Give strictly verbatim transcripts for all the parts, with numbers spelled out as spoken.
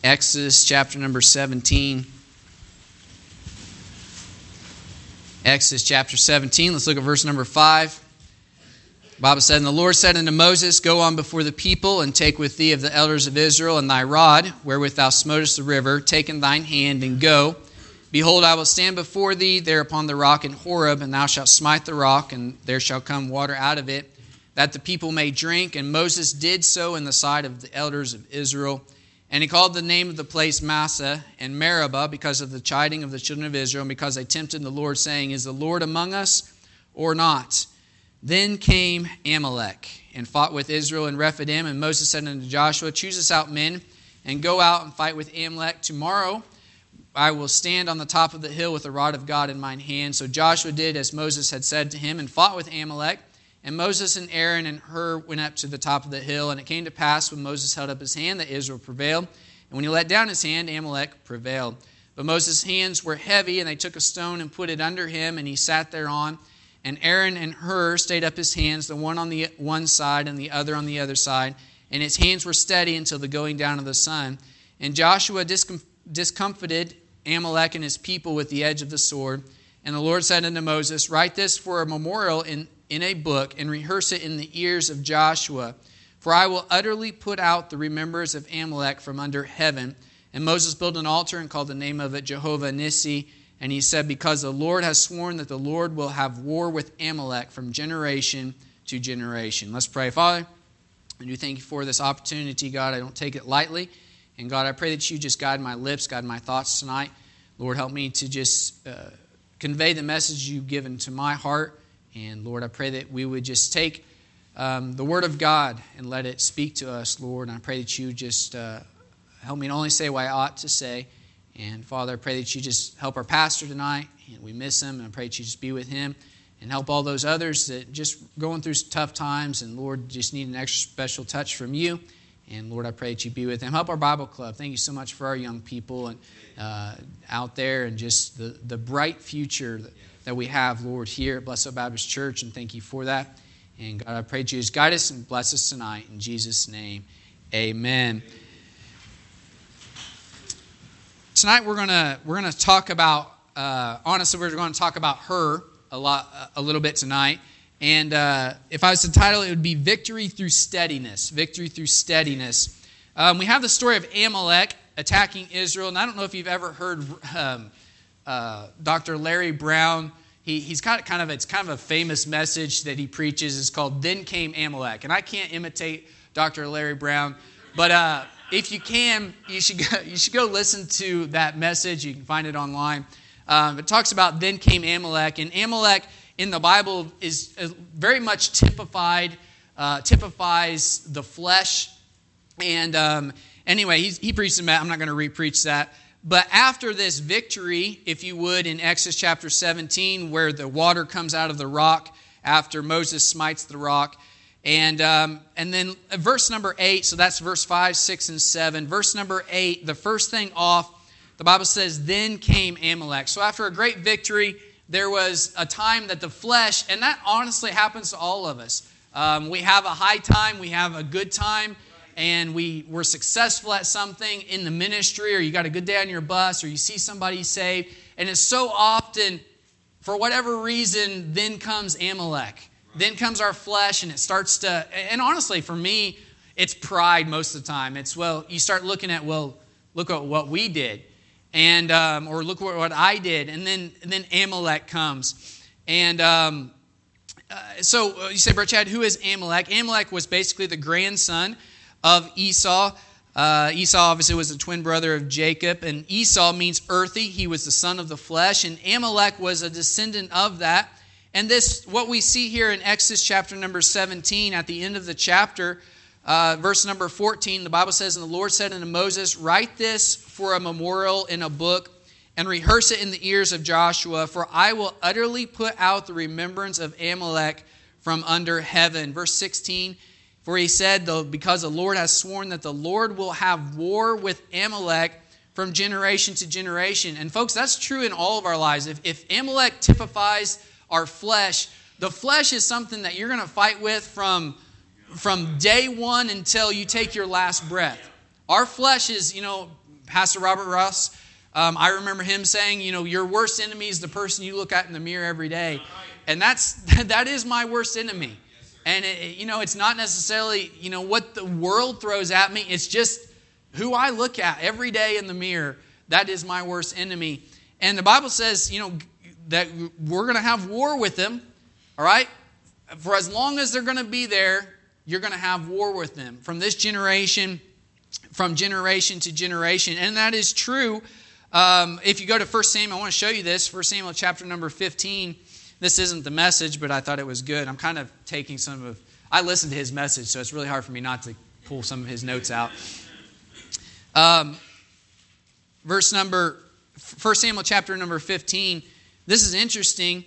Exodus chapter number seventeen. Exodus chapter seventeen. Let's look at verse number five. The Bible said, "And the Lord said unto Moses, Go on before the people, and take with thee of the elders of Israel, and thy rod, wherewith thou smotest the river, take in thine hand, and go. Behold, I will stand before thee there upon the rock in Horeb, and thou shalt smite the rock, and there shall come water out of it, that the people may drink. And Moses did so in the sight of the elders of Israel. And he called the name of the place Massah and Meribah, because of the chiding of the children of Israel, and because they tempted the Lord, saying, Is the Lord among us or not? Then came Amalek and fought with Israel in Rephidim. And Moses said unto Joshua, Choose us out men, and go out and fight with Amalek. Tomorrow I will stand on the top of the hill with the rod of God in mine hand. So Joshua did as Moses had said to him, and fought with Amalek. And Moses and Aaron and Hur went up to the top of the hill. And it came to pass, when Moses held up his hand, that Israel prevailed. And when he let down his hand, Amalek prevailed. But Moses' hands were heavy, and they took a stone and put it under him, and he sat thereon. And Aaron and Hur stayed up his hands, the one on the one side and the other on the other side. And his hands were steady until the going down of the sun. And Joshua discom- discomfited Amalek and his people with the edge of the sword. And the Lord said unto Moses, Write this for a memorial in in a book, and rehearse it in the ears of Joshua. For I will utterly put out the remembrance of Amalek from under heaven. And Moses built an altar and called the name of it Jehovah Nissi. And he said, Because the Lord has sworn that the Lord will have war with Amalek from generation to generation. Let's pray. Father, I do thank you for this opportunity, God. I don't take it lightly. And God, I pray that you just guide my lips, guide my thoughts tonight. Lord, help me to just uh, convey the message you've given to my heart. And Lord, I pray that we would just take um, the Word of God and let it speak to us, Lord. And I pray that you just uh, help me not only say what I ought to say. And Father, I pray that you just help our pastor tonight. And we miss him. And I pray that you just be with him. And help all those others that just going through tough times. And Lord, just need an extra special touch from you. And Lord, I pray that you be with them. Help our Bible club. Thank you so much for our young people and uh, out there. And just the, the bright future that, that we have, Lord, here at Blessed Baptist Church, and thank you for that. And God, I pray that you just guide us and bless us tonight. In Jesus' name, amen. Tonight we're gonna we're gonna talk about. Uh, honestly, we're going to talk about Hur a lot, a little bit tonight. And uh, if I was to title it, it would be "Victory Through Steadiness." Victory through steadiness. Um, we have the story of Amalek attacking Israel, and I don't know if you've ever heard. Um, Uh, Doctor Larry Brown, he, he's got kind of, it's kind of a famous message that he preaches. It's called, Then Came Amalek. And I can't imitate Doctor Larry Brown, but uh, if you can, you should, go, you should go listen to that message. You can find it online. Um, it talks about Then Came Amalek. And Amalek in the Bible is very much typified, uh, typifies the flesh. And um, anyway, he's, he preached that. I'm not going to re-preach that. But after this victory, if you would, in Exodus chapter seventeen, where the water comes out of the rock after Moses smites the rock, and um, and then verse number eight, so that's verse five, six, and seven. Verse number eight, the first thing off, the Bible says, Then came Amalek. So after a great victory, there was a time that the flesh, and that honestly happens to all of us. Um, we have a high time, we have a good time, and we were successful at something in the ministry, or you got a good day on your bus, or you see somebody saved. And it's so often, for whatever reason, then comes Amalek. Right. Then comes our flesh, and it starts to, and honestly, for me, it's pride most of the time. It's, well, you start looking at, well, look at what we did, and um, or look what, what I did, and then and then Amalek comes. And um, uh, so you say, Brother Chad, who is Amalek? Amalek was basically the grandson of Esau. Uh, Esau obviously was the twin brother of Jacob, and Esau means earthy. He was the son of the flesh, and Amalek was a descendant of that. And this, what we see here in Exodus chapter number seventeen, at the end of the chapter, uh, verse number fourteen, the Bible says, And the Lord said unto Moses, Write this for a memorial in a book, and rehearse it in the ears of Joshua, for I will utterly put out the remembrance of Amalek from under heaven. Verse sixteen, For he said, though, because the Lord has sworn that the Lord will have war with Amalek from generation to generation. And folks, that's true in all of our lives. If, if Amalek typifies our flesh, the flesh is something that you're going to fight with from, from day one until you take your last breath. Our flesh is, you know, Pastor Robert Ross, um, I remember him saying, you know, your worst enemy is the person you look at in the mirror every day. And that's that is my worst enemy. And, it, you know, it's not necessarily, you know, what the world throws at me. It's just who I look at every day in the mirror. That is my worst enemy. And the Bible says, you know, that we're going to have war with them. All right? For as long as they're going to be there, you're going to have war with them. From this generation, from generation to generation. And that is true. Um, if you go to First Samuel, I want to show you this. First Samuel chapter number fifteen. This isn't the message, but I thought it was good. I'm kind of taking some of... I listened to his message, so it's really hard for me not to pull some of his notes out. Um, verse number... First Samuel chapter number fifteen. This is interesting.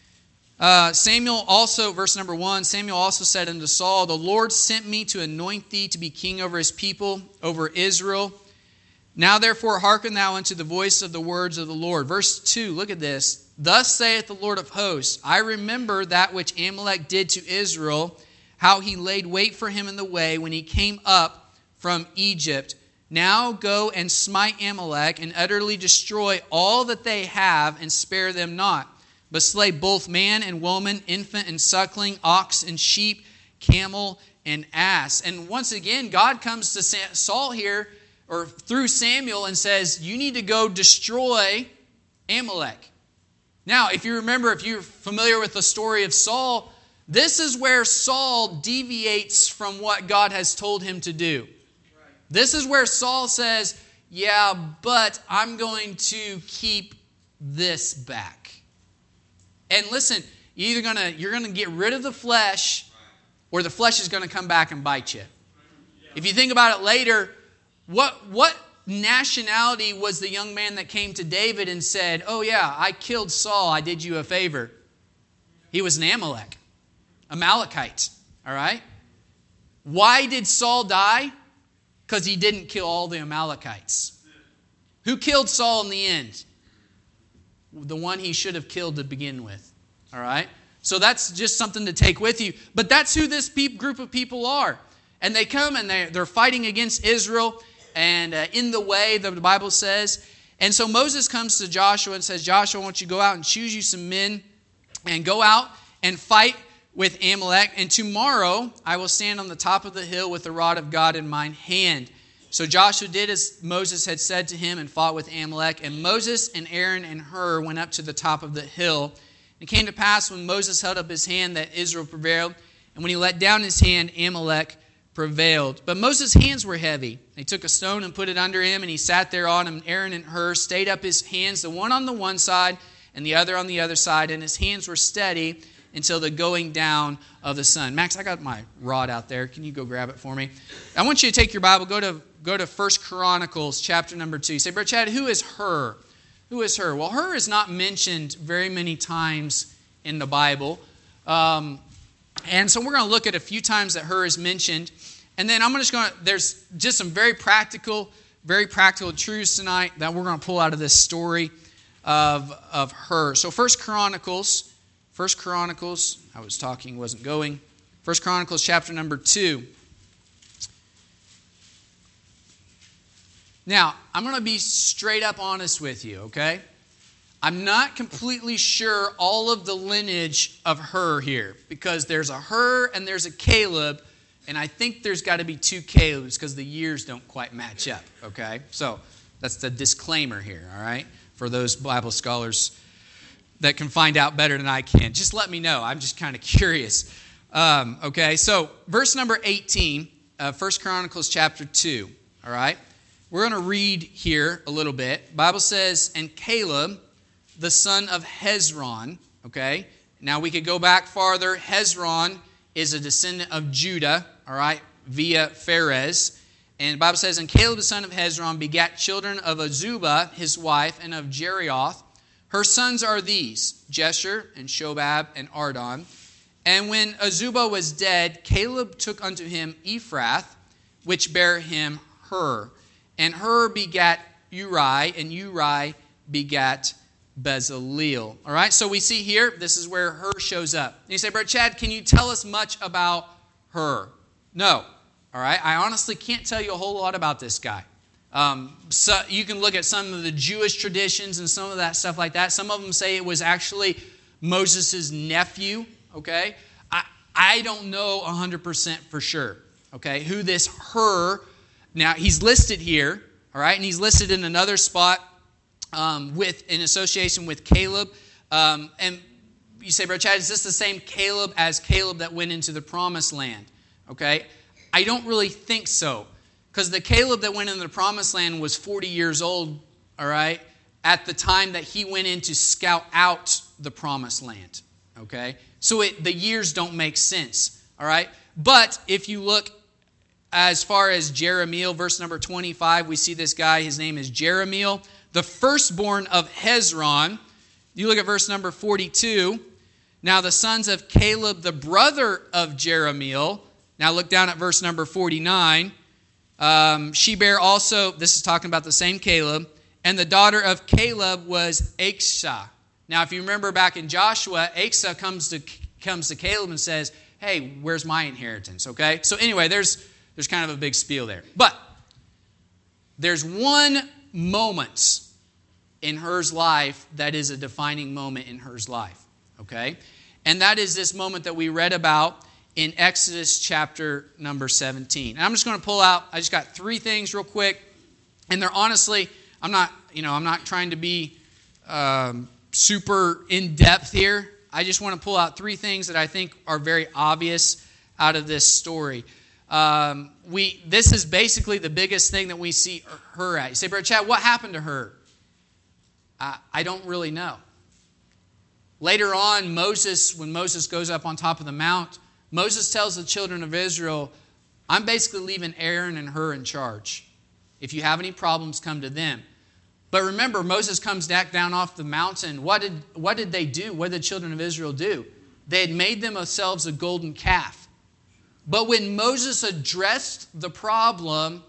Uh, Samuel also, verse number one, Samuel also said unto Saul, the Lord sent me to anoint thee to be king over his people, over Israel. Now therefore hearken thou unto the voice of the words of the Lord. Verse two, look at this. Thus saith the Lord of hosts, I remember that which Amalek did to Israel, how he laid wait for him in the way when he came up from Egypt. Now go and smite Amalek and utterly destroy all that they have and spare them not. But slay both man and woman, infant and suckling, ox and sheep, camel and ass. And once again, God comes to Saul here, or through Samuel, and says, you need to go destroy Amalek. Now, if you remember, if you're familiar with the story of Saul, this is where Saul deviates from what God has told him to do. This is where Saul says, yeah, but I'm going to keep this back. And listen, you're either gonna, you're going to get rid of the flesh, or the flesh is going to come back and bite you. If you think about it later, what what nationality was the young man that came to David and said, oh yeah, I killed Saul, I did you a favor? He was an Amalek, Amalekite, all right? Why did Saul die? Because he didn't kill all the Amalekites. Who killed Saul in the end? The one he should have killed to begin with, all right? So that's just something to take with you. But that's who this pe- group of people are. And they come and they, they're fighting against Israel, and uh, in the way, the Bible says. And so Moses comes to Joshua and says, Joshua, I want you to go out and choose you some men and go out and fight with Amalek. And tomorrow I will stand on the top of the hill with the rod of God in mine hand. So Joshua did as Moses had said to him and fought with Amalek. And Moses and Aaron and Hur went up to the top of the hill. And it came to pass when Moses held up his hand that Israel prevailed. And when he let down his hand, Amalek prevailed. But Moses' hands were heavy. They took a stone and put it under him, and he sat there on him. Aaron and Hur stayed up his hands, the one on the one side and the other on the other side, and his hands were steady until the going down of the sun. Max, I got my rod out there. Can you go grab it for me? I want you to take your Bible, go to go to First Chronicles chapter number two. You say, Brother Chad, who is Hur? Who is Hur? Well, Hur is not mentioned very many times in the Bible. Um, and so we're going to look at a few times that Hur is mentioned. And then I'm just going to, there's just some very practical, very practical truths tonight that we're going to pull out of this story of, of Hur. So First Chronicles, First Chronicles, I was talking, wasn't going. First Chronicles chapter number two. Now, I'm going to be straight up honest with you, okay? I'm not completely sure all of the lineage of Hur here, because there's a Hur and there's a Caleb, and I think there's got to be two Calebs because the years don't quite match up, okay? So that's the disclaimer here, all right, for those Bible scholars that can find out better than I can. Just let me know. I'm just kind of curious. Um, okay, so verse number eighteen, uh, First Chronicles chapter two, all right? We're going to read here a little bit. The Bible says, and Caleb, the son of Hezron, okay? Now we could go back farther. Hezron is a descendant of Judah, all right, via Pharez. And the Bible says, and Caleb, the son of Hezron, begat children of Azubah, his wife, and of Jerioth. Her sons are these, Jesher and Shobab and Ardon. And when Azubah was dead, Caleb took unto him Ephrath, which bare him Hur. And Hur begat Uri, and Uri begat Bezaleel. All right, so we see here, this is where Hur shows up. And you say, Brother Chad, can you tell us much about Hur? No. All right, I honestly can't tell you a whole lot about this guy. Um, so you can look at some of the Jewish traditions and some of that stuff like that. Some of them say it was actually Moses' nephew, okay? I, I don't know one hundred percent for sure, okay, who this Hur, now he's listed here, all right, and he's listed in another spot um, with in association with Caleb. Um, and you say, Brother Chad, is this the same Caleb as Caleb that went into the promised land, okay? I don't really think so. Because the Caleb that went into the promised land was forty years old, all right, at the time that he went in to scout out the promised land, okay? So it, the years don't make sense, all right? But if you look as far as Jeremiel, verse number twenty-five, we see this guy, his name is Jeremiel, the firstborn of Hezron. You look at verse number forty-two. Now the sons of Caleb, the brother of Jeremiel. Now look down at verse number forty-nine. Um, she bare also, this is talking about the same Caleb, and the daughter of Caleb was Achsah. Now, if you remember back in Joshua, Achsah comes to comes to Caleb and says, hey, where's my inheritance, okay? So anyway, there's, there's kind of a big spiel there. But there's one moment in Hur's life that is a defining moment in Hur's life, okay? And that is this moment that we read about in Exodus chapter number seventeen. And I'm just going to pull out, I just got three things real quick. And they're honestly, I'm not, you know, I'm not trying to be um, super in-depth here. I just want to pull out three things that I think are very obvious out of this story. Um, we, this is basically the biggest thing that we see her at. You say, Brother Chad, what happened to her? I, I don't really know. Later on, Moses, when Moses goes up on top of the mount, Moses tells the children of Israel, I'm basically leaving Aaron and Hur in charge. If you have any problems, come to them. But remember, Moses comes back down off the mountain. What did, what did they do? What did the children of Israel do? They had made themselves a golden calf. But when Moses addressed the problem,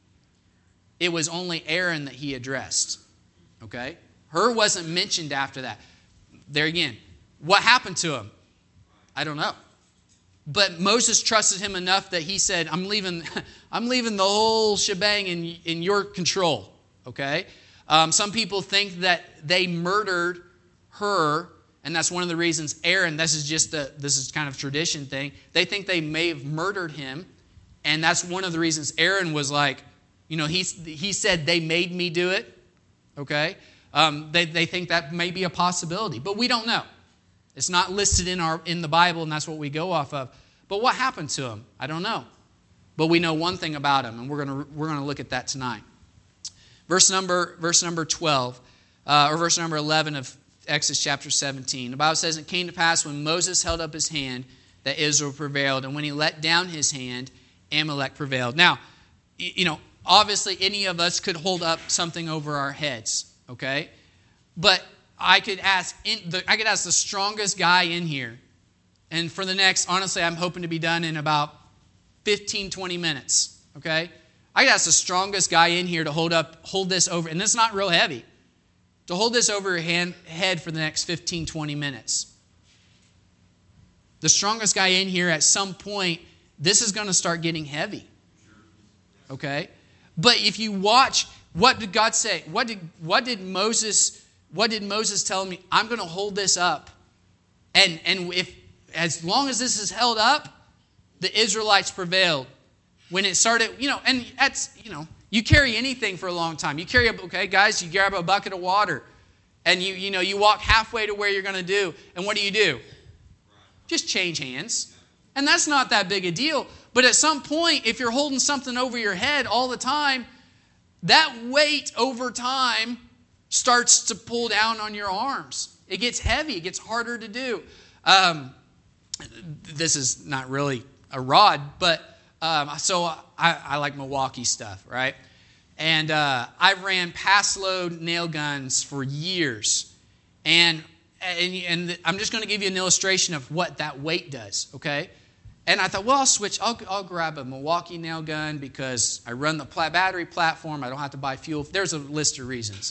it was only Aaron that he addressed. Okay? Hur wasn't mentioned after that. There again, what happened to him? I don't know. But Moses trusted him enough that he said, I'm leaving, I'm leaving the whole shebang in, in your control. Okay? Um, some people think that they murdered Hur, and that's one of the reasons Aaron, this is just a, this is kind of tradition thing. They think they may have murdered him, and that's one of the reasons Aaron was like, you know, he, he said they made me do it. Okay? Um, they, they think that may be a possibility, but we don't know. It's not listed in our in the Bible, and that's what we go off of. But what happened to him? I don't know. But we know one thing about him, and we're going to we're going to look at that tonight. Verse number verse number twelve, uh, or verse number eleven of Exodus chapter seventeen. The Bible says, "It came to pass when Moses held up his hand that Israel prevailed, and when he let down his hand, Amalek prevailed." Now, you know, obviously, any of us could hold up something over our heads, okay? But I could ask in the, I could ask the strongest guy in here. And for the next, honestly, I'm hoping to be done in about fifteen, twenty minutes. Okay? I could ask the strongest guy in here to hold up, hold this over, and it's not real heavy, to hold this over your hand, head for the next fifteen, twenty minutes. The strongest guy in here, at some point, this is going to start getting heavy. Okay? But if you watch, what did God say? What did what did Moses What did Moses tell me? I'm going to hold this up. And, and if as long as this is held up, the Israelites prevailed. When it started, you know, and that's, you know, you carry anything for a long time. You carry, a, okay, guys, you grab a bucket of water. And, you you know, you walk halfway to where you're going to do. And what do you do? Just change hands. And that's not that big a deal. But at some point, if you're holding something over your head all the time, that weight over time starts to pull down on your arms. It gets heavy. It gets harder to do. Um, this is not really a rod, but um, so I, I like Milwaukee stuff, right? And uh, I ran pass load nail guns for years. And, and, and I'm just going to give you an illustration of what that weight does, okay? And I thought, well, I'll switch. I'll, I'll grab a Milwaukee nail gun because I run the pla- battery platform. I don't have to buy fuel. There's a list of reasons.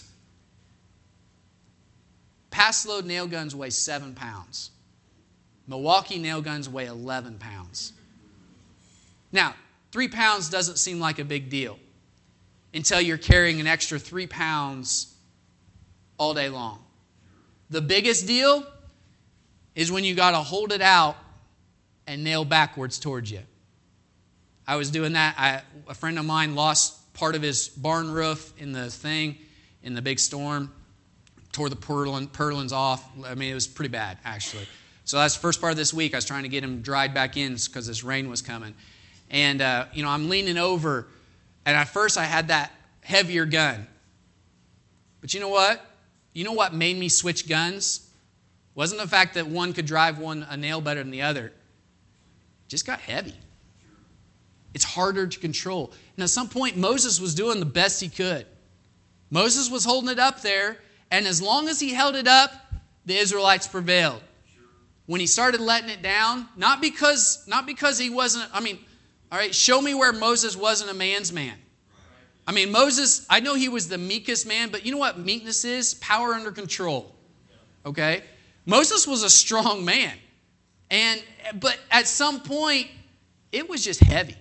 Pass load nail guns weigh seven pounds. Milwaukee nail guns weigh eleven pounds. Now, three pounds doesn't seem like a big deal. until you're carrying an extra three pounds all day long. The biggest deal is when you got to hold it out and nail backwards towards you. I was doing that. I, a friend of mine lost part of his barn roof in the thing, in the big storm, tore the purlin, purlins off. I mean, it was pretty bad, actually. So that's the first part of this week. I was trying to get him dried back in because this rain was coming. And, uh, you know, I'm leaning over, and at first I had that heavier gun. But you know what? You know what made me switch guns? Wasn't the fact that one could drive one a nail better than the other. It just got heavy. It's harder to control. And at some point, Moses was doing the best he could. Moses was holding it up there, and as long as he held it up, the Israelites prevailed. When he started letting it down, not because, not because he wasn't, I mean, all right, show me where Moses wasn't a man's man. I mean, Moses, I know he was the meekest man, but you know what meekness is? Power under control. Okay? Moses was a strong man. And but at some point, it was just heavy.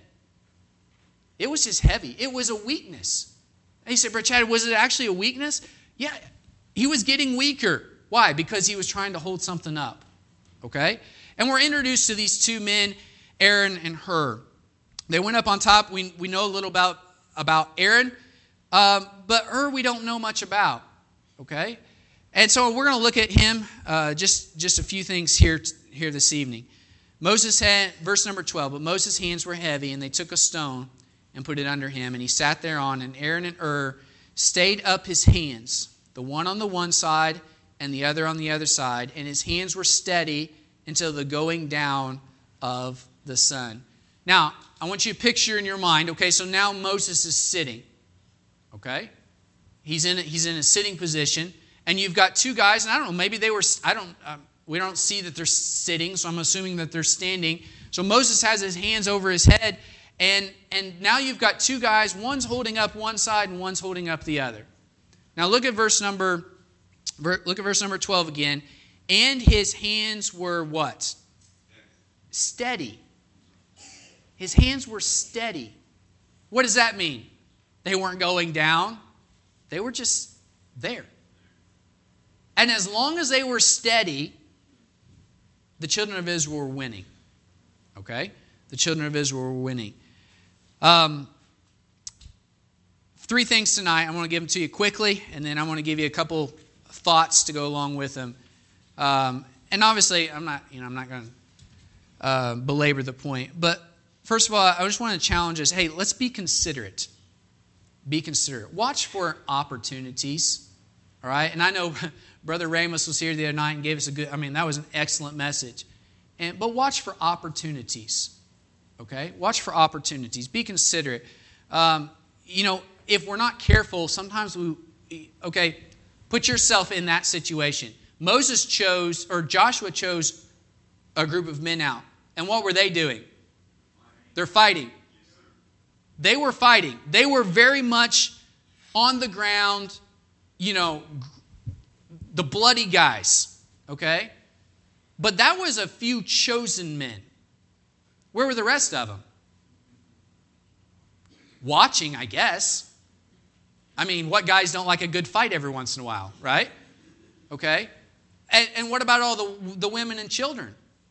It was just heavy. It was a weakness. And he said, Brother Chad, was it actually a weakness? Yeah. He was getting weaker. Why? Because he was trying to hold something up. Okay? And we're introduced to these two men, Aaron and Hur. They went up on top. We, we know a little about, about Aaron, um, but Hur we don't know much about. Okay? And so we're going to look at him, uh, just, just a few things here, here this evening. Moses had, verse number twelve, but Moses' hands were heavy, and they took a stone and put it under him, and he sat thereon, and Aaron and Hur stayed up his hands, the one on the one side and the other on the other side, and his hands were steady until the going down of the sun. Now, I want you to picture in your mind, okay, so now Moses is sitting, okay? He's in a, he's in a sitting position, and you've got two guys, and I don't know, maybe they were, I don't, um, we don't see that they're sitting, so I'm assuming that they're standing. So Moses has his hands over his head, and, and now you've got two guys, one's holding up one side and one's holding up the other. Now look at verse number, look at verse number twelve again. And his hands were what? Steady. His hands were steady. What does that mean? They weren't going down. They were just there. And as long as they were steady, the children of Israel were winning. Okay? The children of Israel were winning. Um, three things tonight. I want to give them to you quickly, and then I want to give you a couple thoughts to go along with them. Um, and obviously, I'm not, you know, I'm not going to uh, belabor the point. But first of all, I just want to challenge us. Hey, let's be considerate. Be considerate. Watch for opportunities. All right. And I know Brother Ramos was here the other night and gave us a good. I mean, that was an excellent message. And but watch for opportunities. Okay. Watch for opportunities. Be considerate. Um, you know, if we're not careful, sometimes we. Okay, put yourself in that situation. Moses chose, or Joshua chose a group of men out. And what were they doing? They're fighting. They were fighting. They were very much on the ground, you know, the bloody guys, okay? But that was a few chosen men. Where were the rest of them? Watching, I guess. I mean, what guys don't like a good fight every once in a while, right? Okay? And, and what about all the, the women and children?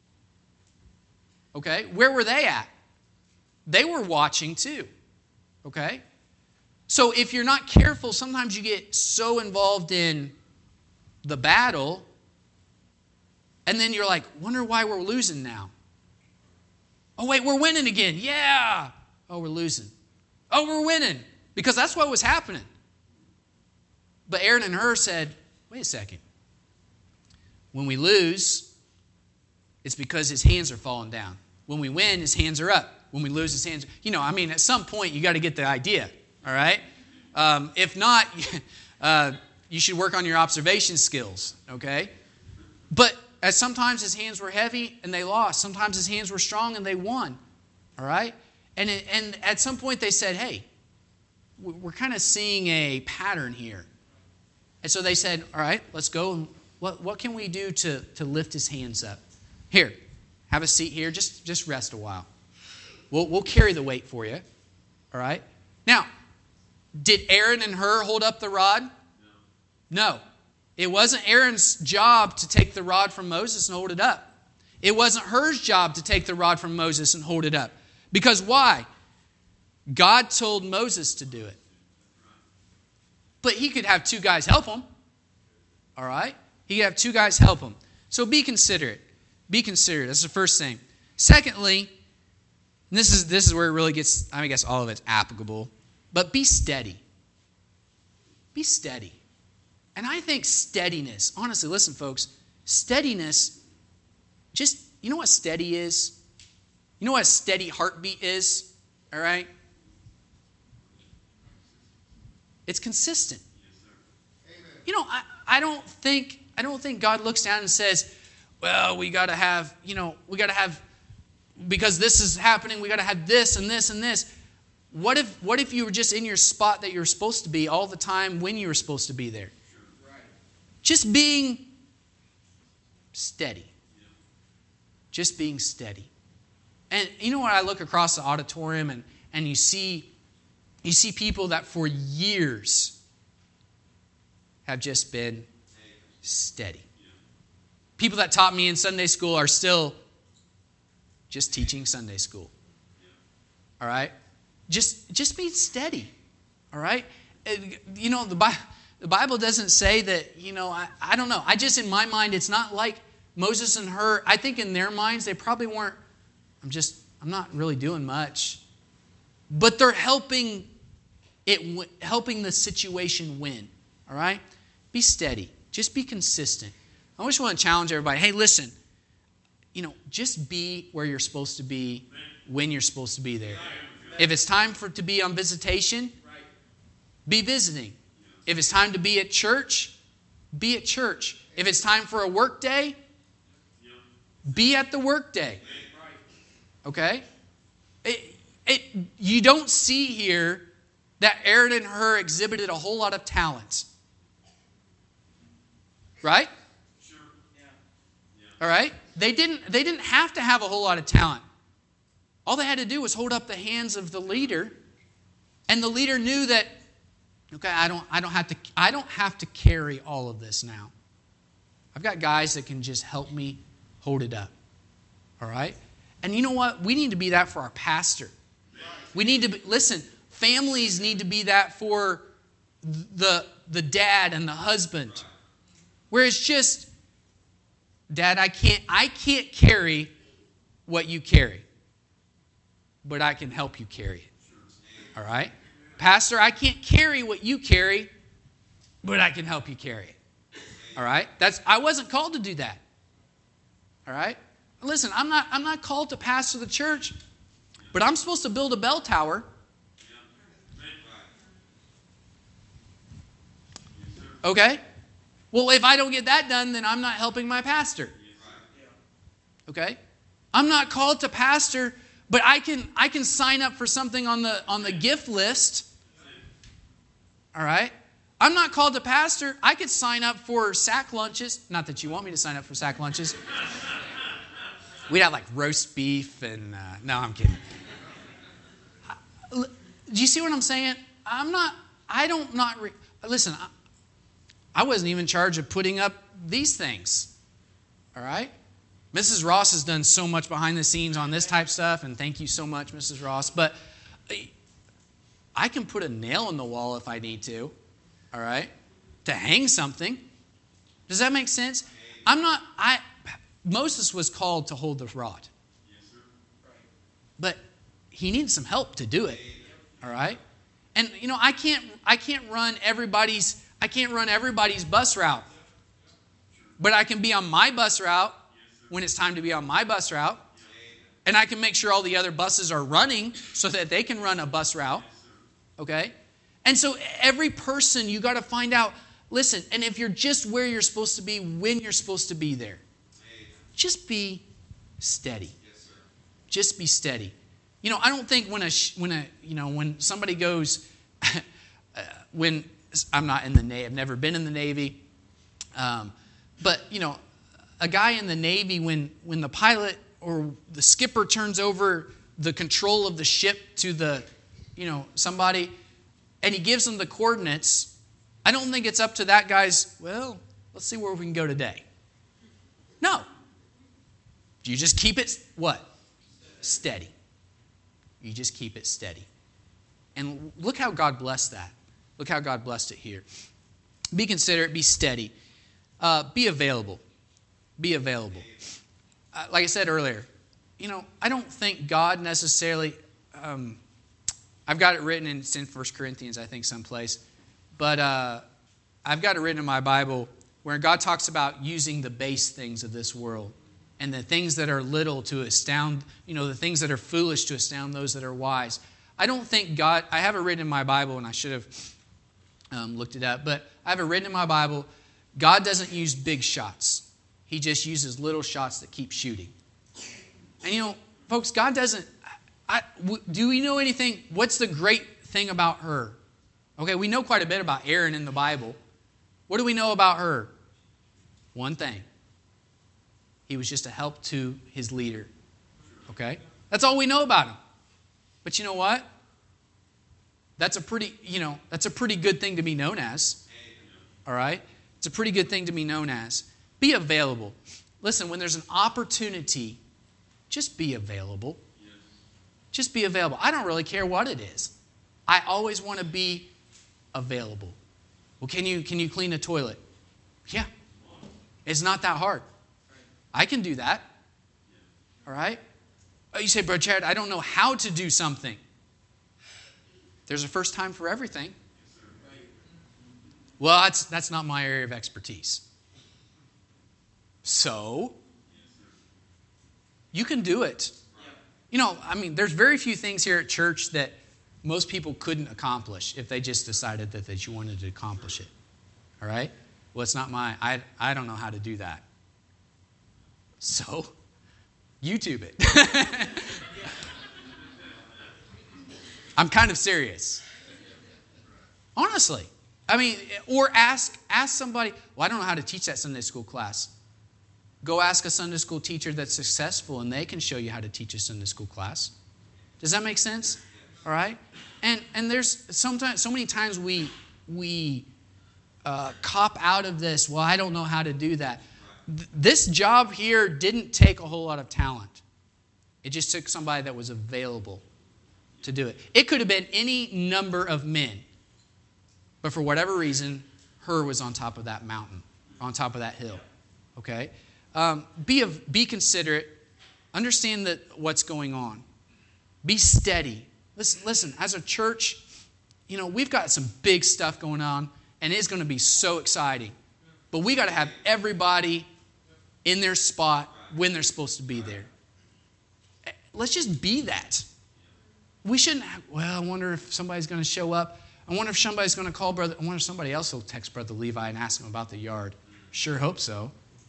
Okay? Where were they at? They were watching too. Okay? So if you're not careful, sometimes you get so involved in the battle, and then you're like, wonder why we're losing now. Oh, wait, we're winning again. Yeah. Oh, we're losing. Oh, we're winning. Because that's what was happening. But Aaron and Hur said, wait a second. When we lose, it's because his hands are falling down. When we win, his hands are up. When we lose, his hands are... You know, I mean, at some point, you got to get the idea. All right? Um, if not, uh, you should work on your observation skills. Okay? But as sometimes his hands were heavy and they lost. Sometimes his hands were strong and they won. All right? And, it, and at some point, they said, hey, we're kind of seeing a pattern here. And so they said, all right, let's go. And what, what can we do to, to lift his hands up? Here, have a seat here. Just, just rest a while. We'll, we'll carry the weight for you. All right? Now, Did Aaron and Hur hold up the rod? No. It wasn't Aaron's job to take the rod from Moses and hold it up. It wasn't Hur's job to take the rod from Moses and hold it up. Because why? God told Moses to do it. But he could have two guys help him. All right? He could have two guys help him. So be considerate. Be considerate. That's the first thing. Secondly, and this is this is where it really gets, I guess all of it's applicable, but be steady. Be steady. And I think steadiness, honestly, listen, folks, steadiness, just, you know what steady is? You know what a steady heartbeat is? All right? It's consistent. You know, I, I don't think I don't think God looks down and says, well, we got to have, you know, we got to have, because this is happening, we got to have this and this and this. What if what if you were just in your spot that you're supposed to be all the time when you were supposed to be there? Right. Just being steady. Yeah. Just being steady. And you know what, I look across the auditorium and, and you see you see people that for years have just been steady. Yeah. People that taught me in Sunday school are still just teaching Sunday school. Yeah. All right? Just, just be steady. All right? You know, the Bible, the Bible doesn't say that, you know, I, I don't know. I just, in my mind, it's not like Moses and Hur. I think in their minds, they probably weren't, I'm just, I'm not really doing much. But they're helping it, helping the situation win. All right? Be steady. Just be consistent. I just want to challenge everybody. Hey, listen, you know, just be where you're supposed to be when you're supposed to be there. If it's time for to be on visitation, be visiting. If it's time to be at church, be at church. If it's time for a work day, be at the work day. Okay? It, it, you don't see here that Aaron and Hur exhibited a whole lot of talents. Right? Sure. Yeah. Yeah. All right? They didn't, they didn't have to have a whole lot of talent. All they had to do was hold up the hands of the leader, and the leader knew that, okay, I don't, I don't have to, I don't have to carry all of this now. I've got guys that can just help me hold it up. All right? And you know what? We need to be that for our pastor. We need to be, listen, families need to be that for the, the dad and the husband. Where it's just, Dad, I can't, I can't carry what you carry, but I can help you carry it. All right? Pastor, I can't carry what you carry, but I can help you carry it. All right? That's I wasn't called to do that. All right? Listen, I'm not I'm not called to pastor the church, but I'm supposed to build a bell tower. Okay? Well, if I don't get that done, then I'm not helping my pastor. Okay? I'm not called to pastor, but I can I can sign up for something on the on the gift list. All right? I'm not called to pastor. I could sign up for sack lunches. Not that you want me to sign up for sack lunches. We'd have like roast beef and... Uh, no, I'm kidding. Do you see what I'm saying? I'm not... I don't not... Re, listen, I, I wasn't even in charge of putting up these things. All right? Missus Ross has done so much behind the scenes on this type stuff, and thank you so much, Missus Ross. But I can put a nail in the wall if I need to, all right, to hang something. Does that make sense? I'm not, I, Moses was called to hold the rod. Yes, sir. But he needed some help to do it, all right? And, you know, I can't, I can't run everybody's, I can't run everybody's bus route. But I can be on my bus route when it's time to be on my bus route. And I can make sure all the other buses are running so that they can run a bus route. Okay? And so every person, you got to find out, listen, and if you're just where you're supposed to be, when you're supposed to be there, just be steady. Just be steady. You know, I don't think when a, when a you know, when somebody goes, when, I'm not in the Navy, I've never been in the Navy, um, but, you know, a guy in the Navy, when, when the pilot or the skipper turns over the control of the ship to the, you know, somebody, and he gives them the coordinates, I don't think it's up to that guy's, well, let's see where we can go today. No. You just keep it, what? Steady. You just keep it steady. And look how God blessed that. Look how God blessed it here. Be considerate, be steady. Uh, be available. Be available. Uh, like I said earlier, you know, I don't think God necessarily, um, I've got it written in, it's in First Corinthians, I think, someplace. But uh, I've got it written in my Bible where God talks about using the base things of this world and the things that are little to astound, you know, the things that are foolish to astound those that are wise. I don't think God, I have it written in my Bible, and I should have um, looked it up, but I have it written in my Bible, God doesn't use big shots. He just uses little shots that keep shooting. And you know, folks, God doesn't, I, w- do we know anything? What's the great thing about her? Okay, we know quite a bit about Aaron in the Bible. What do we know about her? One thing. He was just a help to his leader. Okay? That's all we know about him. But you know what? That's a pretty, you know, that's a pretty good thing to be known as. All right? It's a pretty good thing to be known as. Be available. Listen, when there's an opportunity, just be available. Just be available. I don't really care what it is. I always want to be available. Well, can you can you clean a toilet? Yeah. It's not that hard. I can do that. All right? Oh, you say, Brother Chad, I don't know how to do something. There's a first time for everything. Well, that's that's not my area of expertise. So, you can do it. You know, I mean, there's very few things here at church that most people couldn't accomplish if they just decided that, that you wanted to accomplish it. All right? Well, it's not my, I, I don't know how to do that. So, YouTube it. I'm kind of serious. Honestly. I mean, or ask ask somebody, well, I don't know how to teach that Sunday school class. Go ask a Sunday school teacher that's successful and they can show you how to teach a Sunday school class. Does that make sense? All right? And and there's sometimes so many times we we uh, cop out of this, well, I don't know how to do that. Th- this job here didn't take a whole lot of talent. It just took somebody that was available to do it. It could have been any number of men. But for whatever reason, her was on top of that mountain, on top of that hill. Okay? Um, be, a, be considerate. Understand that what's going on. Be steady. Listen, listen, as a church, you know, we've got some big stuff going on, and it's going to be so exciting. But we got to have everybody in their spot when they're supposed to be there. Let's just be that. We shouldn't have, well, I wonder if somebody's going to show up. I wonder if somebody's going to call Brother, I wonder if somebody else will text Brother Levi and ask him about the yard. Sure hope so.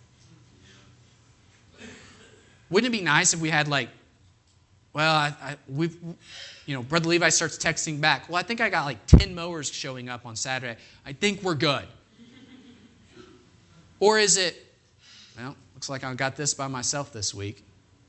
Wouldn't it be nice if we had like, well, I, I, we've, you know, Brother Levi starts texting back. Well, I think I got like ten mowers showing up on Saturday. I think we're good. Or is it, well, looks like I got this by myself this week.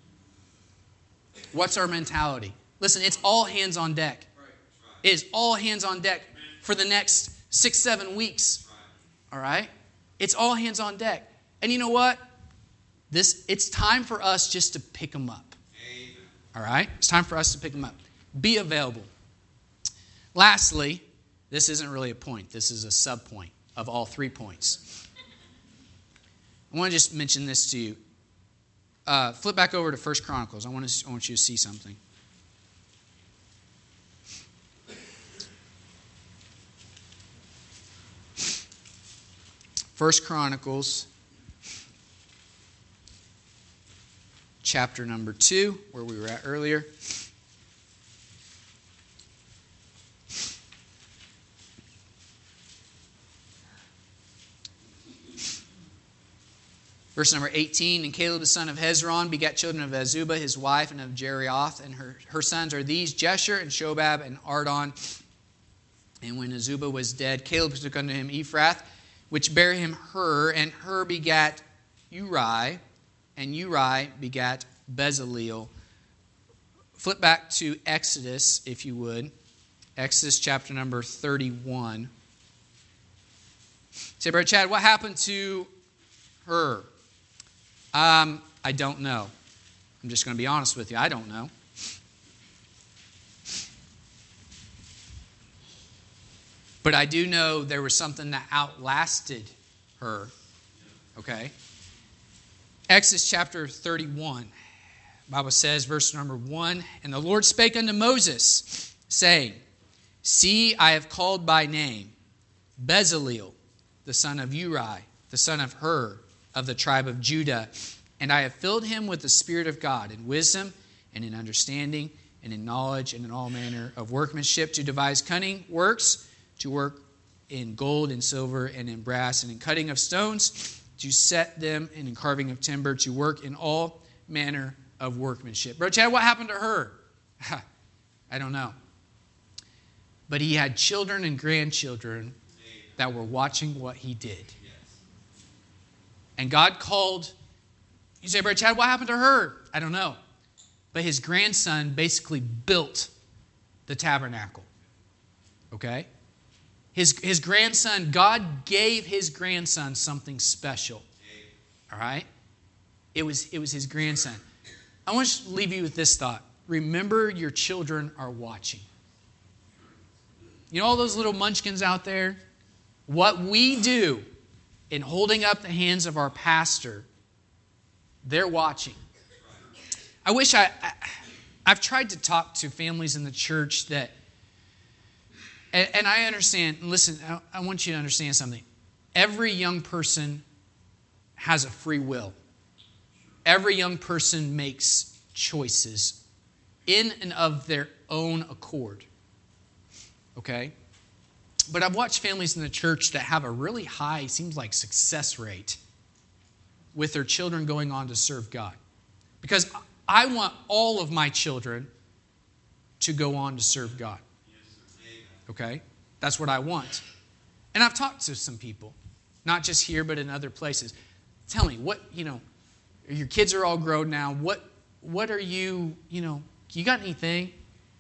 What's our mentality? Listen, it's all hands on deck. It is all hands on deck for the next six, seven weeks. All right? It's all hands on deck. And you know what? This it's time for us just to pick them up. All right? It's time for us to pick them up. Be available. Lastly, this isn't really a point. This is a sub-point of all three points. I want to just mention this to you. Uh, flip back over to First Chronicles. I want, to, I want you to see something. First Chronicles, chapter number two, where we were at earlier. Verse number eighteen, and Caleb the son of Hezron begat children of Azubah, his wife, and of Jerioth, and her, her sons are these, Jesher and Shobab and Ardon. And when Azubah was dead, Caleb took unto him Ephrath, which bare him Hur, and Hur begat Uri, and Uri begat Bezaleel. Flip back to Exodus, if you would, Exodus chapter number thirty-one. Say, Brother Chad, what happened to her? Um, I don't know. I'm just going to be honest with you. I don't know. But I do know there was something that outlasted her. Okay? Exodus chapter thirty-one. The Bible says, verse number one, "And the Lord spake unto Moses, saying, See, I have called by name Bezaleel, the son of Uri, the son of Hur, of the tribe of Judah. And I have filled him with the Spirit of God, in wisdom, and in understanding, and in knowledge, and in all manner of workmanship, to devise cunning works, to work in gold and silver, and in brass, and in cutting of stones, to set them, and in carving of timber, to work in all manner of workmanship." Bro, Chad, what happened to her? I don't know. But he had children and grandchildren that were watching what he did. And God called, you say, Brother Chad, what happened to her? I don't know. But his grandson basically built the tabernacle. Okay? His, his grandson, God gave his grandson something special. All right? It was, it was his grandson. I want to leave you with this thought. Remember, your children are watching. You know all those little munchkins out there? What we do in holding up the hands of our pastor, they're watching. I wish I, I I've tried to talk to families in the church that, and, and I understand, listen, I, I want you to understand something. Every young person has a free will. Every young person makes choices in and of their own accord. Okay? But I've watched families in the church that have a really high, seems like, success rate with their children going on to serve God. Because I want all of my children to go on to serve God. Okay? That's what I want. And I've talked to some people, not just here, but in other places. Tell me, what, you know, your kids are all grown now. What, what are you, you know, you got anything?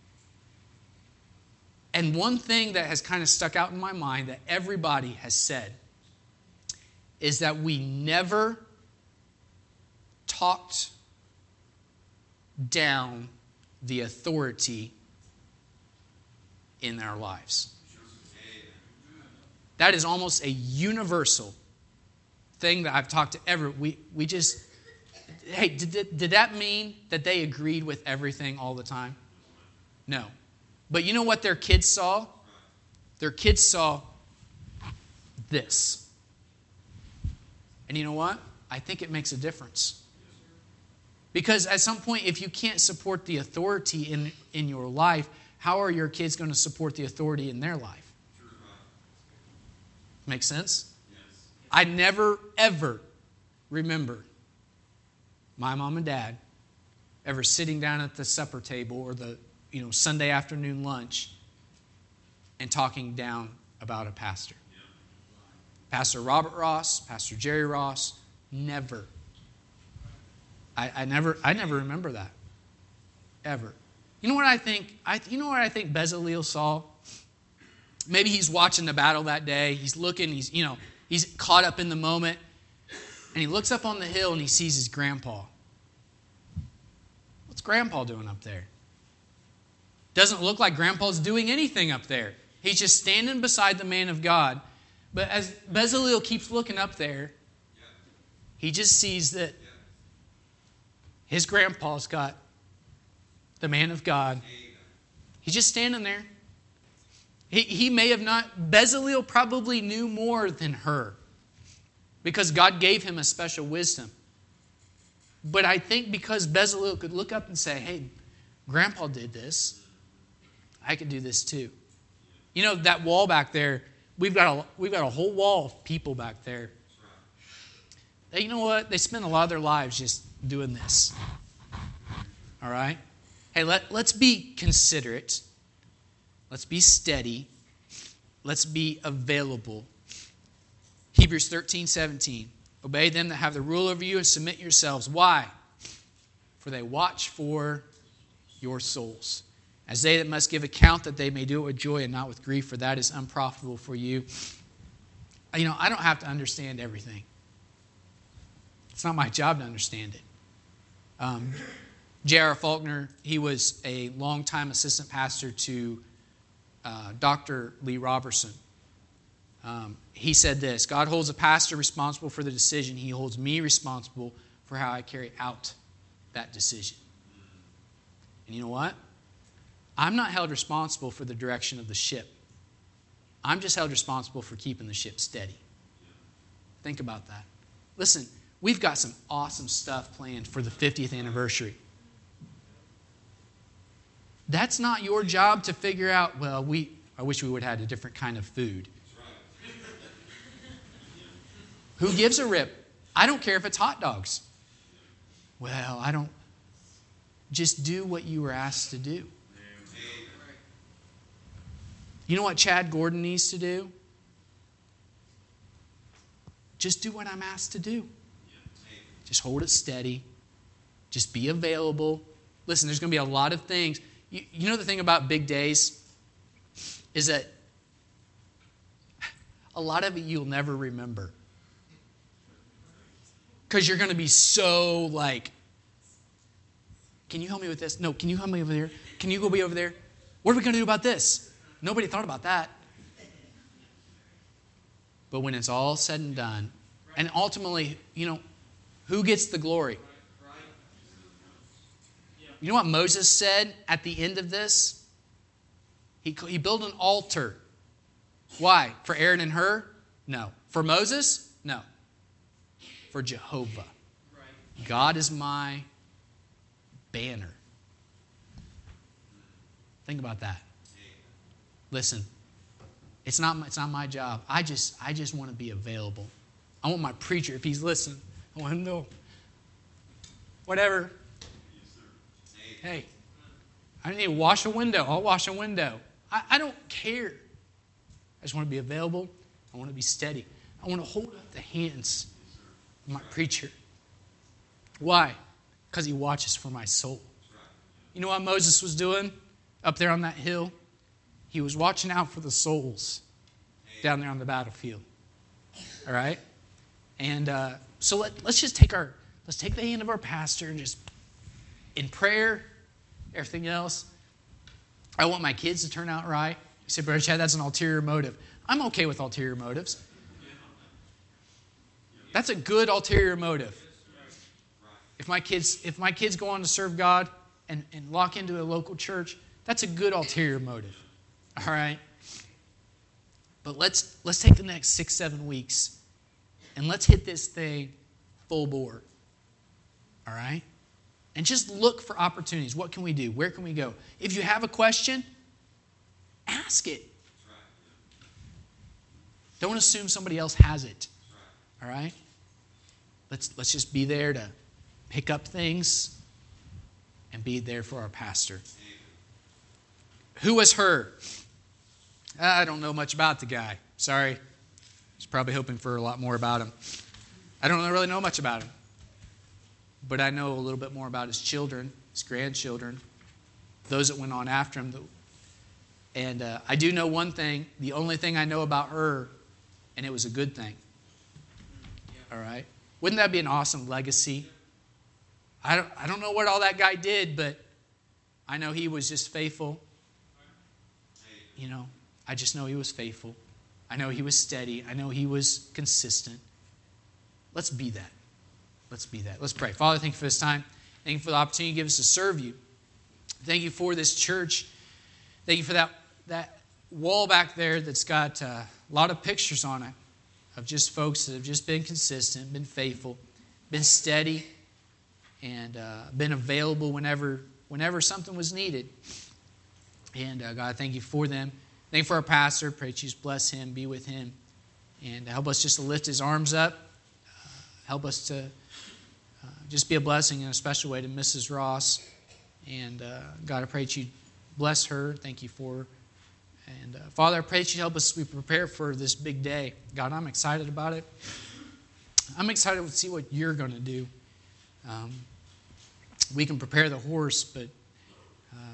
And one thing that has kind of stuck out in my mind that everybody has said is that we never talked down the authority in our lives. That is almost a universal thing that I've talked to ever. We we just, hey, did, did that mean that they agreed with everything all the time? No. But you know what their kids saw? Their kids saw this. And you know what? I think it makes a difference. Because at some point, if you can't support the authority in, in your life, how are your kids going to support the authority in their life? Make sense? I never, ever remember my mom and dad ever sitting down at the supper table or the you know, Sunday afternoon lunch and talking down about a pastor. Yeah. Pastor Robert Ross, Pastor Jerry Ross, never. I, I never I never remember that. Ever. You know what I think? I you know what I think Bezaleel saw? Maybe he's watching the battle that day. He's looking, he's, you know, he's caught up in the moment. And he looks up on the hill and he sees his grandpa. What's grandpa doing up there? Doesn't look like grandpa's doing anything up there. He's just standing beside the man of God. But as Bezaleel keeps looking up there, he just sees that his grandpa's got the man of God. He's just standing there. He, he may have not, Bezaleel probably knew more than her because God gave him a special wisdom. But I think because Bezaleel could look up and say, hey, grandpa did this, I could do this too. You know, that wall back there, we've got a, we've got a whole wall of people back there. They, you know what? They spend a lot of their lives just doing this. All right? Hey, let, let's be considerate. Let's be steady. Let's be available. Hebrews thirteen seventeen. Obey them that have the rule over you and submit yourselves. Why? For they watch for your souls. as they that must give account, that they may do it with joy and not with grief, for that is unprofitable for you. You know, I don't have to understand everything. It's not my job to understand it. Um, J R Faulkner, he was a longtime assistant pastor to uh, Doctor Lee Roberson. Um, he said this: God holds a pastor responsible for the decision. He holds me responsible for how I carry out that decision. And you know what? I'm not held responsible for the direction of the ship. I'm just held responsible for keeping the ship steady. Think about that. Listen, we've got some awesome stuff planned for the fiftieth anniversary. That's not your job to figure out, well, we I wish we would have had a different kind of food. Who gives a rip? I don't care if it's hot dogs. Well, I don't. Just do what you were asked to do. You know what Chad Gordon needs to do? Just do what I'm asked to do. Just hold it steady. Just be available. Listen, there's going to be a lot of things. You, you know the thing about big days is that a lot of it you'll never remember. Because you're going to be so like, can you help me with this? No, can you help me over there? Can you go be over there? What are we going to do about this? Nobody thought about that. But when it's all said and done, and ultimately, you know, who gets the glory? You know what Moses said at the end of this? He, he built an altar. Why? For Aaron and Hur? No. For Moses? No. For Jehovah. God is my banner. Think about that. Listen, it's not, it's not my job. I just, I just want to be available. I want my preacher, if he's listening, I want him to know. Whatever. Hey, I need to wash a window. I'll wash a window. I, I don't care. I just want to be available. I want to be steady. I want to hold up the hands of my preacher. Why? Because he watches for my soul. You know what Moses was doing up there on that hill? He was watching out for the souls down there on the battlefield. All right? And uh, so let, let's just take our, let's take the hand of our pastor and just, in prayer, everything else. I want my kids to turn out right. You say, Brother Chad, that's an ulterior motive. I'm okay with ulterior motives. That's a good ulterior motive. If my kids, if my kids go on to serve God and, and lock into a local church, that's a good ulterior motive. All right? But let's let's take the next six, seven weeks and let's hit this thing full bore. All right? And just look for opportunities. What can we do? Where can we go? If you have a question, ask it. Don't assume somebody else has it. All right? Let's let's just be there to pick up things and be there for our pastor. Who was Hur? I don't know much about the guy. Sorry. I was probably hoping for a lot more about him. I don't really know much about him. But I know a little bit more about his children, his grandchildren, those that went on after him. And uh, I do know one thing. The only thing I know about Hur, and it was a good thing. All right? Wouldn't that be an awesome legacy? I don't, I don't know what all that guy did, but I know he was just faithful. You know, I just know he was faithful. I know he was steady. I know he was consistent. Let's be that. Let's be that. Let's pray. Father, thank you for this time. Thank you for the opportunity you give us to serve you. Thank you for this church. Thank you for that, that wall back there that's got uh, a lot of pictures on it of just folks that have just been consistent, been faithful, been steady, and uh, been available whenever, whenever something was needed. And uh, God, thank you for them. Thank you for our pastor. Pray that you just bless him, be with him, and help us just to lift his arms up. Uh, help us to uh, just be a blessing in a special way to Missus Ross. And uh, God, I pray that you bless her. Thank you for her. And uh, Father, I pray that you help us be prepared for this big day. God, I'm excited about it. I'm excited to see what you're going to do. Um, we can prepare the horse, but uh,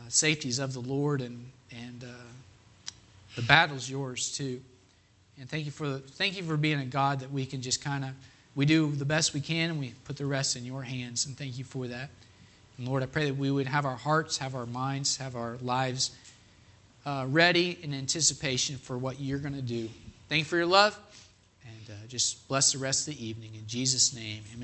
safety's of the Lord, and and uh, the battle's yours too. And thank you for thank you for being a God that we can just kind of we do the best we can, and we put the rest in your hands. And thank you for that. And Lord, I pray that we would have our hearts, have our minds, have our lives uh, ready in anticipation for what you're going to do. Thank you for your love, and uh, just bless the rest of the evening. In Jesus' name, amen.